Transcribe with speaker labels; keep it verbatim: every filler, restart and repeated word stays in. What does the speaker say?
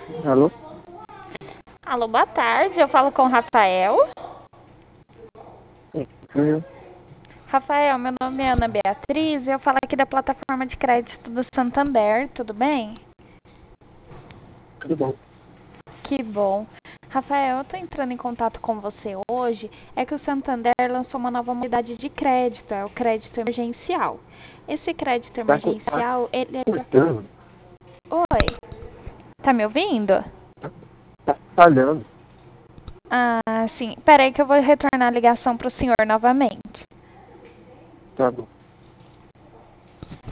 Speaker 1: Alô?
Speaker 2: Alô, boa tarde. Eu falo com o Rafael.
Speaker 1: Sim, eu-
Speaker 2: Rafael, meu nome é Ana Beatriz e eu falo aqui da plataforma de crédito do Santander, tudo bem?
Speaker 1: tudo bom.
Speaker 2: Que bom. Rafael, eu tô entrando em contato com você hoje, é que o Santander lançou uma nova modalidade de crédito, é o crédito emergencial. Esse crédito
Speaker 1: Tá, co- tá
Speaker 2: emergencial, ele é...
Speaker 1: cortando,
Speaker 2: Oi, tá me ouvindo?
Speaker 1: tá falhando.
Speaker 2: Ah, sim. Peraí que eu vou retornar a ligação pro senhor novamente.
Speaker 1: Tá bom.